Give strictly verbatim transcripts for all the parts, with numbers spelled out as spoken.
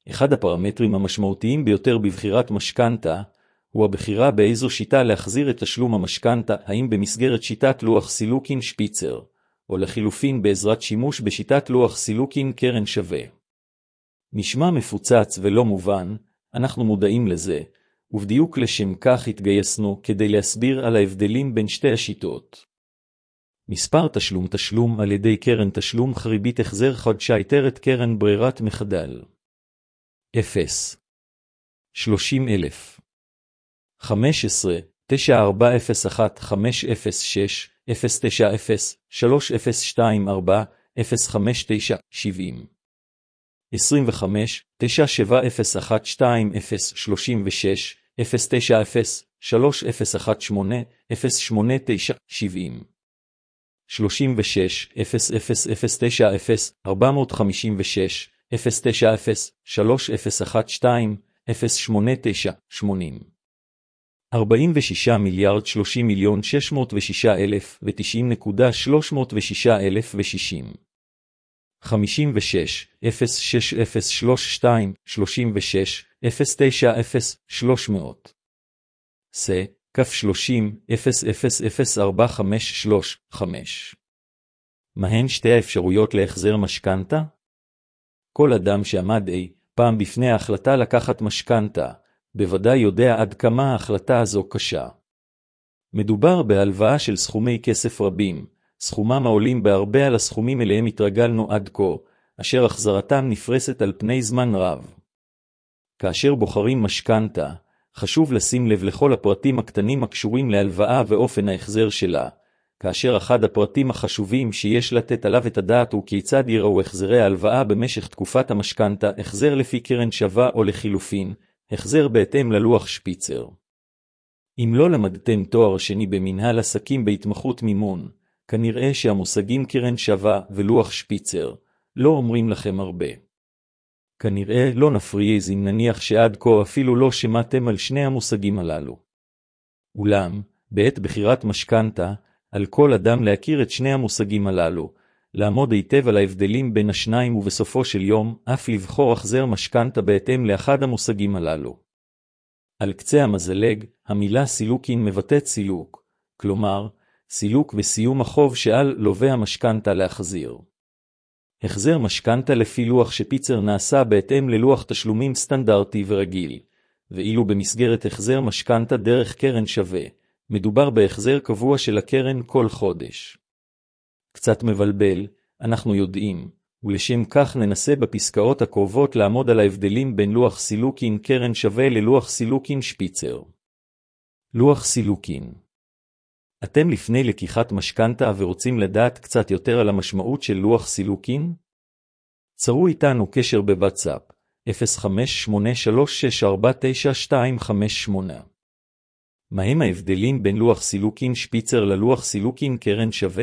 אחד הפרמטרים המשמעותיים ביותר בבחירת משכנתה, הוא הבחירה באיזו שיטה להחזיר את תשלום המשכנתה, האם במסגרת שיטת לוח סילוקין שפיצר, או לחילופין בעזרת שימוש בשיטת לוח סילוקין קרן שווה. נשמע מפוצץ ולא מובן, אנחנו מודעים לזה, ובדיוק לשם כך התגייסנו כדי להסביר על ההבדלים בין שתי השיטות. מספר תשלום תשלום על ידי קרן תשלום חריבית החזר חדשה יתרת קרן ברירת מחדל. אפס. שלושים אלף. חמש עשרה, תשע ארבע אפס אחת חמש אפס שש, אפס תשע אפס, שלוש אפס שתיים ארבע, אפס חמש תשע, שבעים. עשרים וחמש, תשע שבע אפס אחת שתיים אפס שלושים ושש, אפס תשע אפס, שלוש אפס אחת שמונה, אפס שמונה תשע, שבעים. שלושים ושש, אפס אפס אפס תשע אפס, ארבע חמש שש, אפס תשע אפס, שלוש אפס אחת שתיים, אפס שמונה תשע, שמונים. ארבעים ושישה מיליארד שלושים מיליון שש מאות ושישה אלף ותשעים נקודה שלוש מאות ושישה אלף ושישים. חמישים ושש, אפס שש אפס שלוש שתיים, שלושים ושש, אפס תשע אפס, שלוש מאות. ס, כף שלושים, אפס אפס אפס ארבע חמש שלוש, חמש. מהן שתי האפשרויות להחזר משכנתה? כל אדם שעמד אי פעם בפני ההחלטה לקחת משכנתה, בוודאי יודע עד כמה ההחלטה הזו קשה. מדובר בהלוואה של סכומי כסף רבים, סכומם העולים בהרבה על הסכומים אליהם התרגלנו עד כה, אשר החזרתם נפרסת על פני זמן רב. כאשר בוחרים משכנתה, חשוב לשים לב לכל הפרטים הקטנים הקשורים להלוואה ואופן ההחזר שלה, כאשר אחד הפרטים החשובים שיש לתת עליו את הדעת הוא כיצד יראו החזרי ההלוואה במשך תקופת המשכנתה, החזר לפי קרן שווה או לחילופין, החזר בהתאם ללוח שפיצר. אם לא למדתם תואר שני במנהל עסקים בהתמחות מימון, כנראה שהמושגים קרן שווה ולוח שפיצר לא אומרים לכם הרבה. כנראה לא נפריז אם נניח שעד כה אפילו לא שמעתם על שני המושגים הללו. אולם, בעת בחירת משכנתה, על כל אדם להכיר את שני המושגים הללו, לעמוד היטב על ההבדלים בין השניים ובסופו של יום, אף לבחור החזר משכנתה בהתאם לאחד המושגים הללו. על קצה המזלג, המילה סילוקין מבטאת סילוק, כלומר, סילוק וסיום החוב שעל לווה המשכנתה להחזיר. החזר משכנתה לפי לוח שפיצר נעשה בהתאם ללוח תשלומים סטנדרטי ורגיל, ואילו במסגרת החזר משכנתה דרך קרן שווה, מדובר בהחזר קבוע של הקרן כל חודש. קצת מבלבל, אנחנו יודעים, ולשם כך ננסה בפסקאות הקרובות לעמוד על ההבדלים בין לוח סילוקין קרן שווה ללוח סילוקין שפיצר. לוח סילוקין. אתם לפני לקיחת משכנתה ורוצים לדעת קצת יותר על המשמעות של לוח סילוקין? צרו איתנו קשר בוואטסאפ, אפס חמש שמונה שלוש שש ארבע תשע שתיים חמש שמונה. מהם ההבדלים בין לוח סילוקין שפיצר ללוח סילוקין קרן שווה?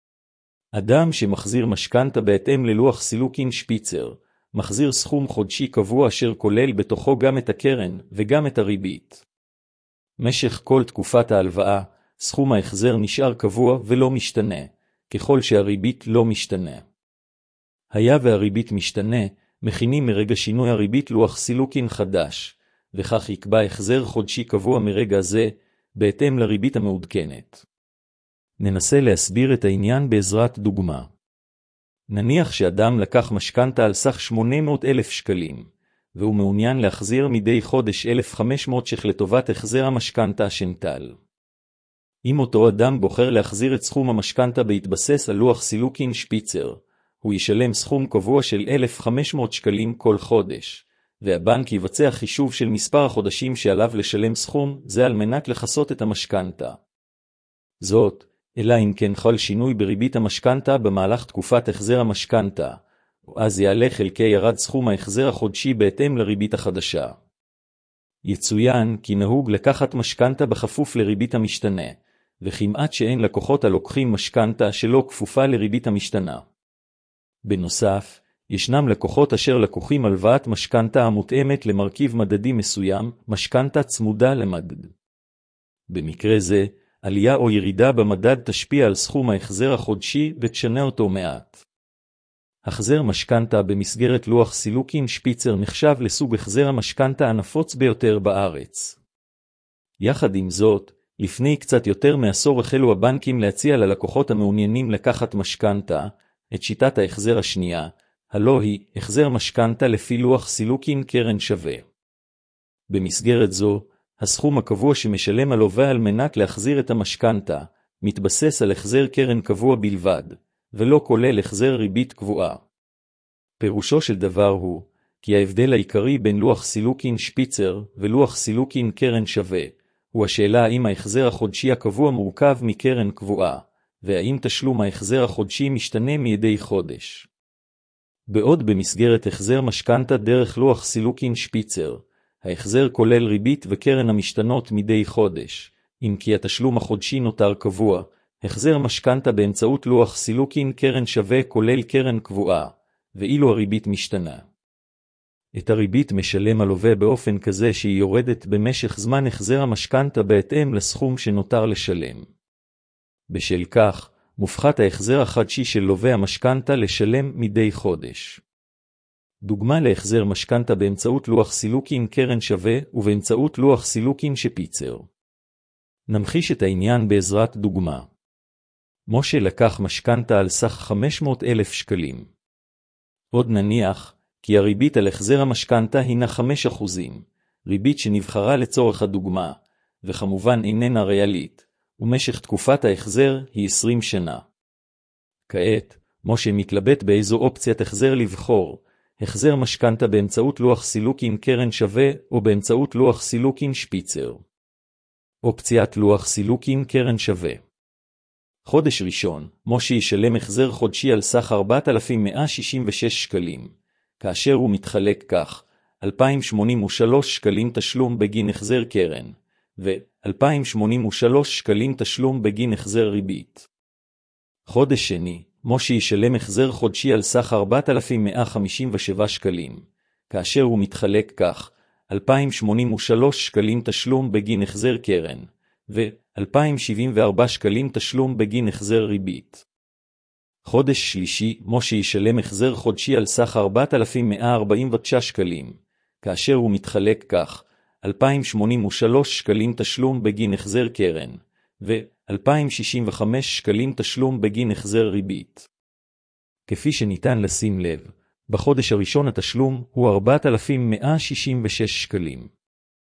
אדם שמחזיר משכנתה בהתאם ללוח סילוקין שפיצר, מחזיר סכום חודשי קבוע אשר כולל בתוכו גם את הקרן וגם את הריבית. משך כל תקופת ההלוואה, סכום ההחזר נשאר קבוע ולא משתנה, ככל שהריבית לא משתנה. היה והריבית משתנה, מכינים מרגע שינוי הריבית לוח סילוקין חדש, וכך יקבע החזר חודשי קבוע מרגע זה, בהתאם לריבית המעודכנת. ננסה להסביר את העניין בעזרת דוגמה. נניח שאדם לקח משכנתה על סך שמונה מאות אלף שקלים, והוא מעוניין להחזיר מדי חודש אלף וחמש מאות ש"ח לטובת החזר המשכנתה שנטל. אם אותו אדם בוחר להחזיר את סכום המשכנתה בהתבסס על לוח סילוקין שפיצר, הוא ישלם סכום קבוע של אלף וחמש מאות שקלים כל חודש, והבנק יבצע חישוב של מספר החודשים שעליו לשלם סכום זה על מנת לחסות את המשכנתה. זאת, אלא אם כן חל שינוי בריבית המשכנתה במהלך תקופת החזר המשכנתה, ואז יעלה חלקי ירד סכום ההחזר החודשי בהתאם לריבית החדשה. יצוין כי נהוג לקחת משכנתה בכפוף לריבית המשתנה, וכמעט שאין לקוחות הלוקחים משכנתה שלא כפופה לריבית המשתנה. בנוסף, ישנם לקוחות אשר לקוחים הלוואת משכנתה המותאמת למרכיב מדדי מסוים, משכנתה צמודה למדד. במקרה זה, עלייה או ירידה במדד תשפיע על סכום ההחזר החודשי ותשנה אותו מעט. החזר משכנתה במסגרת לוח סילוקין שפיצר נחשב לסוג החזר המשכנתה הנפוץ ביותר בארץ. יחד עם זאת, לפני קצת יותר מעשור החלו הבנקים להציע ללקוחות המעוניינים לקחת משכנתה את שיטת ההחזר השנייה, הלא היא החזר משכנתה לפי לוח סילוקין קרן שווה. במסגרת זו, הסכום הקבוע שמשלם הלווה על מנת להחזיר את המשכנתה מתבסס על החזר קרן קבוע בלבד, ולא כולל החזר ריבית קבועה. פירושו של דבר הוא, כי ההבדל העיקרי בין לוח סילוקין שפיצר ולוח סילוקין קרן שווה, הוא השאלה האם ההחזר החודשי הקבוע מורכב מקרן קבועה, והאם תשלום ההחזר החודשי משתנה מדי חודש. בעוד במסגרת החזר משכנתה דרך לוח סילוקין שפיצר, ההחזר כולל ריבית וקרן המשתנות מדי חודש, אם כי התשלום החודשי נותר קבוע, החזר משכנתה באמצעות לוח סילוקין קרן שווה כולל קרן קבועה, ואילו הריבית משתנה. את הריבית משלם הלווה באופן כזה שהיא יורדת במשך זמן החזר המשכנתה בהתאם לסכום שנותר לשלם. בשל כך, מופחת ההחזר החדשי של לווה המשכנתה לשלם מדי חודש. דוגמה להחזר משכנתה באמצעות לוח סילוקין קרן שווה ובאמצעות לוח סילוקין שפיצר. נמחיש את העניין בעזרת דוגמה. משה לקח משכנתה על סך חמש מאות אלף שקלים. עוד נניח, כי הריבית על החזר המשכנתה הינה חמישה אחוזים, ריבית שנבחרה לצורך הדוגמה, וכמובן איננה ריאלית, ומשך תקופת ההחזר היא עשרים שנה. כעת, משה מתלבט באיזו אופציית החזר לבחור, החזר משכנתה באמצעות לוח סילוקין קרן שווה או באמצעות לוח סילוקין שפיצר. אופציית לוח סילוקין קרן שווה. חודש ראשון, משה ישלם החזר חודשי על סך ארבעת אלפים מאה שישים ושש שקלים, כאשר הוא מתחלק כך, אלפיים שמונים ושלושה שקלים תשלום בגין החזר קרן, ו-אלפיים שמונים ושלושה שקלים תשלום בגין החזר ריבית. חודש שני, משה ישלם החזר חודשי על סך ארבעת אלפים מאה חמישים ושבעה שקלים, כאשר הוא מתחלק כך, אלפיים שמונים ושלושה שקלים תשלום בגין החזר קרן, ו-אלפיים שבעים וארבעה שקלים תשלום בגין החזר ריבית. חודש שלישי, משה ישלם החזר חודשי על סך ארבעת אלפים מאה ארבעים ותשעה שקלים, כאשר הוא מתחלק כך, אלפיים שמונים ושלושה שקלים תשלום בגין החזר קרן, ו-אלפיים שישים וחמישה שקלים תשלום בגין החזר ריבית. כפי שניתן לשים לב, בחודש הראשון התשלום הוא ארבעת אלפים מאה שישים ושש שקלים.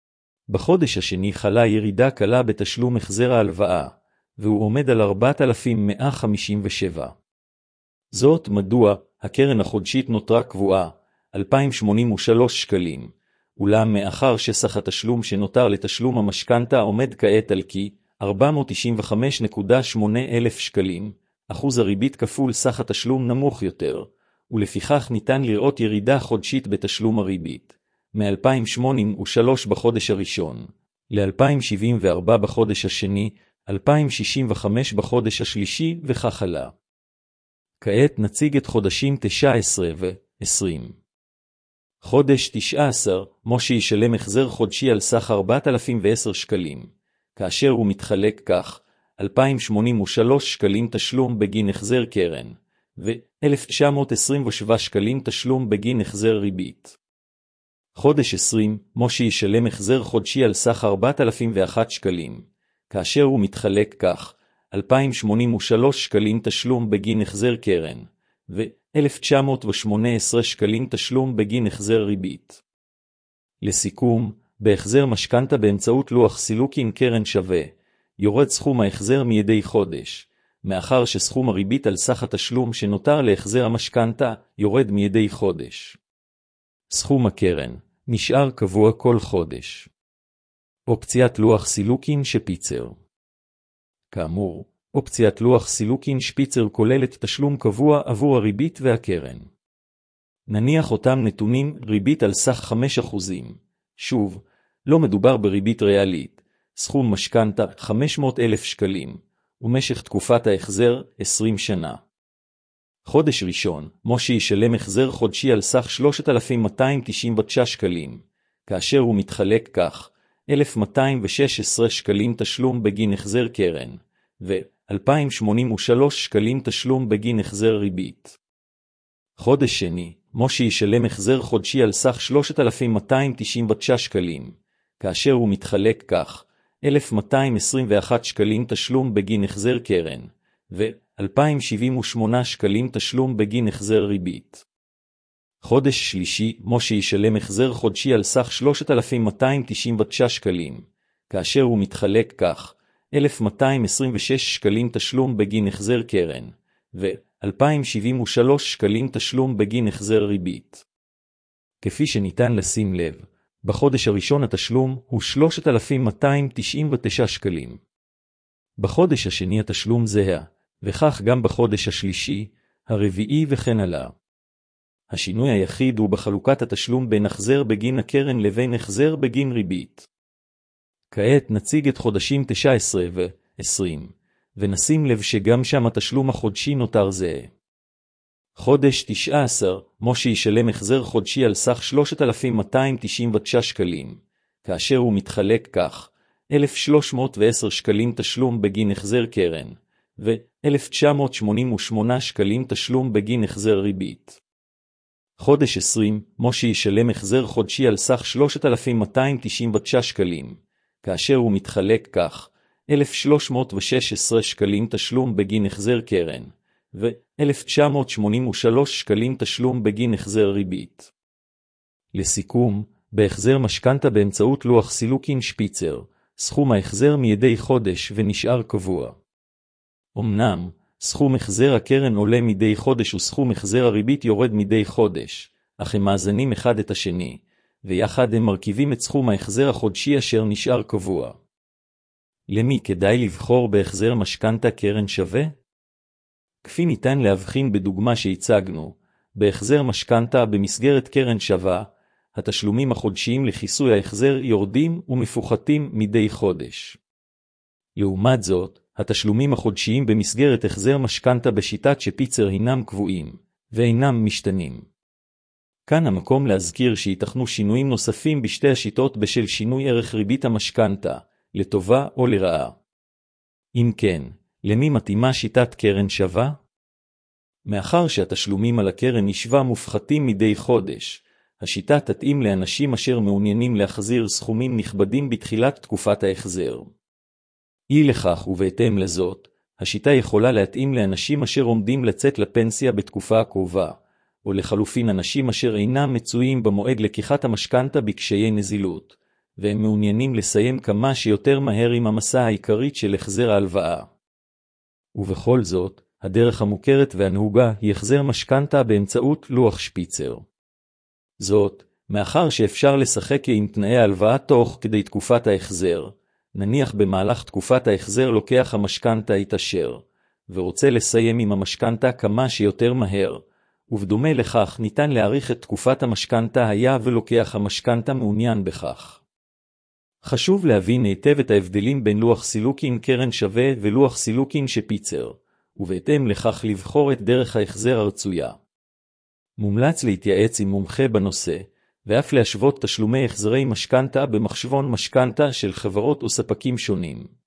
בחודש השני חלה ירידה קלה בתשלום החזר ההלוואה, והוא עומד על ארבעת אלפים מאה חמישים ושבע. זאת מדוע הקרן החודשית נותרה קבועה, אלפיים שמונים ושלושה שקלים, אולם מאחר שסך התשלום שנותר לתשלום המשכנתה עומד כעת על כי ארבע מאות תשעים וחמש נקודה שמונה אלף שקלים, אחוז הריבית כפול סך התשלום נמוך יותר, ולפיכך ניתן לראות ירידה חודשית בתשלום הריבית, מ-אלפיים שמונים ושלושה בחודש הראשון, ל-אלפיים שבעים וארבע בחודש השני, אלפיים שישים וחמש בחודש השלישי וכך הלאה. כעת נציג את חודשים תשע עשרה ו-עשרים. חודש תשע עשרה, משה ישלם החזר חודשי על סך ארבעת אלפים ועשרה שקלים, כאשר הוא מתחלק כך, אלפיים שמונים ושלושה שקלים תשלום בגין החזר קרן, ו-אלף תשע מאות עשרים ושבעה שקלים תשלום בגין החזר ריבית. חודש עשרים, משה ישלם החזר חודשי על סך ארבעת אלפים ואחת שקלים, כאשר הוא מתחלק כך, אלפיים שמונים ושלושה שקלים תשלום בגין החזר קרן, ו-אלף תשע מאות ושמונה עשרה שקלים תשלום בגין החזר ריבית. לסיכום, בהחזר משכנתה באמצעות לוח סילוקין קרן שווה, יורד סכום ההחזר מידי חודש, מאחר שסכום הריבית על סך התשלום שנותר להחזר המשכנתה יורד מידי חודש. סכום הקרן נשאר קבוע כל חודש. אופציית לוח סילוקין שפיצר. כאמור, אופציית לוח סילוקין שפיצר כוללת תשלום קבוע עבור הריבית והקרן. נניח אותם נתונים ריבית על סך חמישה אחוזים. שוב, לא מדובר בריבית ריאלית, סכום משכנתה חמש מאות אלף שקלים, ומשך תקופת ההחזר עשרים שנה. חודש ראשון, משה ישלם החזר חודשי על סך שלושת אלפים מאתיים תשעים ותשעה שקלים, כאשר הוא מתחלק כך, אלף מאתיים ושש עשרה שקלים תשלום בגין החזר קרן, ו-אלפיים שמונים ושלושה שקלים תשלום בגין החזר ריבית. חודש שני, משה ישלם החזר חודשי על סך שלושת אלפים מאתיים תשעים ותשעה שקלים, כאשר הוא מתחלק כך, אלף מאתיים עשרים ואחת שקלים תשלום בגין החזר קרן, ו-אלפיים שבעים ושמונה שקלים תשלום בגין החזר ריבית. חודש שלישי, משה ישלם החזר חודשי על סך שלושת אלפים מאתיים תשעים ותשעה שקלים, כאשר הוא מתחלק כך, אלף מאתיים עשרים ושש שקלים תשלום בגין החזר קרן, ו-אלפיים שבעים ושלושה שקלים תשלום בגין החזר ריבית. כפי שניתן לשים לב, בחודש הראשון התשלום הוא שלושת אלפים מאתיים תשעים ותשעה שקלים. בחודש השני התשלום זהה, וכך גם בחודש השלישי, הרביעי וכן הלאה. השינוי היחיד הוא בחלוקת התשלום בין החזר בגין הקרן לבין החזר בגין ריבית. כעת נציג את חודשים תשע עשרה ו-עשרים, ונשים לב שגם שם התשלום החודשי נותר זהה. חודש תשע עשרה, משה ישלם החזר חודשי על סך שלושת אלפים מאתיים תשעים ותשעה שקלים, כאשר הוא מתחלק כך, אלף שלוש מאות ועשר שקלים תשלום בגין החזר קרן, ו-אלף תשע מאות שמונים ושמונה שקלים תשלום בגין החזר ריבית. חודש עשרים, משה ישלם החזר חודשי על סך שלושת אלפים מאתיים תשעים ותשעה שקלים, כאשר הוא מתחלק כך, אלף שלוש מאות ושש עשרה שקלים תשלום בגין החזר קרן, ו-אלף תשע מאות שמונים ושלושה שקלים תשלום בגין החזר ריבית. לסיכום, בהחזר משכנתה באמצעות לוח סילוקין שפיצר, סכום ההחזר מדי חודש ונשאר קבוע. אמנם, סכום החזר הקרן עולה מדי חודש וסכום החזר הריבית יורד מדי חודש, אך הם מאזנים אחד את השני, ויחד הם מרכיבים את סכום ההחזר החודשי אשר נשאר קבוע. למי כדאי לבחור בהחזר משכנתה קרן שווה? כפי ניתן להבחין בדוגמה שהצגנו, בהחזר משכנתה במסגרת קרן שווה, התשלומים החודשיים לכיסוי ההחזר יורדים ומפוחתים מדי חודש. לעומת זאת, התשלומים החודשיים במסגרת החזר משכנתה בשיטת שפיצר הינם קבועים, ואינם משתנים. כאן המקום להזכיר שיתכנו שינויים נוספים בשתי השיטות בשל שינוי ערך ריבית המשכנתה, לטובה או לרעה. אם כן, למי מתאימה שיטת קרן שווה? מאחר שהתשלומים על הקרן נשווה מופחתים מדי חודש, השיטה תתאים לאנשים אשר מעוניינים להחזיר סכומים נכבדים בתחילת תקופת ההחזר. אי לכך ובהתאם לזאת, השיטה יכולה להתאים לאנשים אשר עומדים לצאת לפנסיה בתקופה הקרובה, או לחלופין אנשים אשר אינם מצויים במועד לקיחת המשכנתה בקשיי נזילות, והם מעוניינים לסיים כמה שיותר מהר עם המסע העיקרית של החזר ההלוואה. ובכל זאת, הדרך המוכרת והנהוגה היא החזר משכנתה באמצעות לוח שפיצר. זאת, מאחר שאפשר לשחק עם תנאי ההלוואה תוך כדי תקופת ההחזר, נניח במהלך תקופת ההחזר לוקח המשכנתה התאשר, ורוצה לסיים עם המשכנתה כמה שיותר מהר, ובדומה לכך ניתן להאריך את תקופת המשכנתה היה ולוקח המשכנתה מעוניין בכך. חשוב להבין היטב את ההבדלים בין לוח סילוקין קרן שווה ולוח סילוקין שפיצר, ובהתאם לכך לבחור את דרך ההחזר הרצויה. מומלץ להתייעץ עם מומחה בנושא, ואף להשוות תשלומי החזרי משכנתה במחשבון משכנתה של חברות או ספקים שונים.